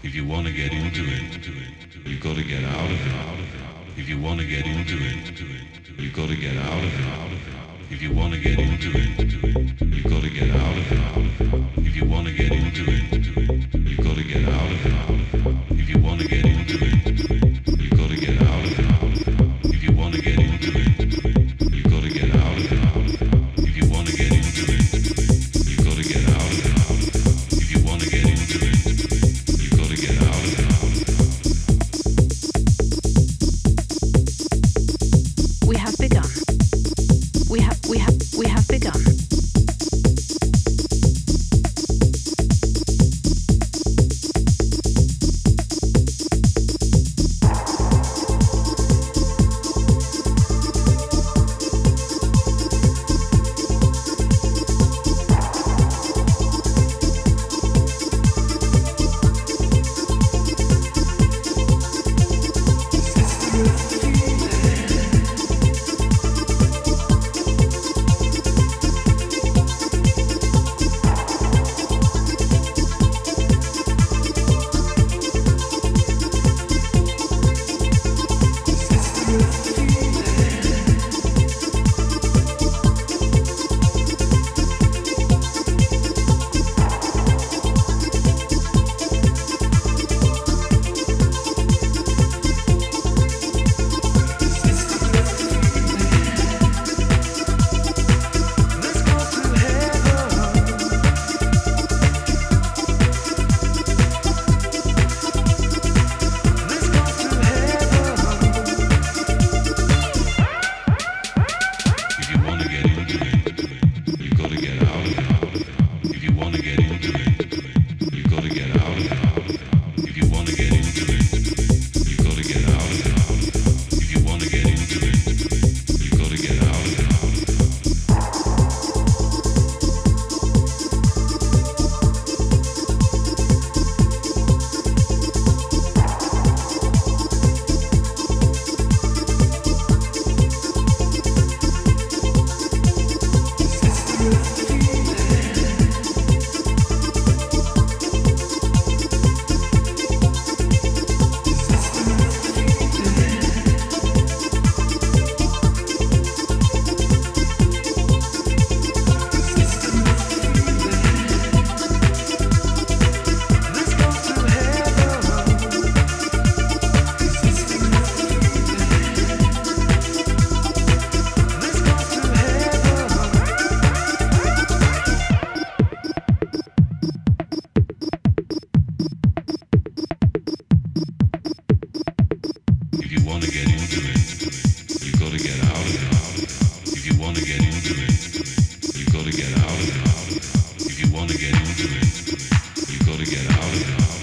If you want to get into it, you got to get out of it. If you want to get into it, you got to get out of it. If you want to get into it, you got to get out of it. If you want to get into it, you got to get out of it. If you want to get into it, you got to get out of it. If you want to get into it, you got to get out of it. If you want to get into it, you got to get out of it. If you want to get into it, you got to get out of it. We have begun. We have begun. If you want to get into it, you got to get out of it.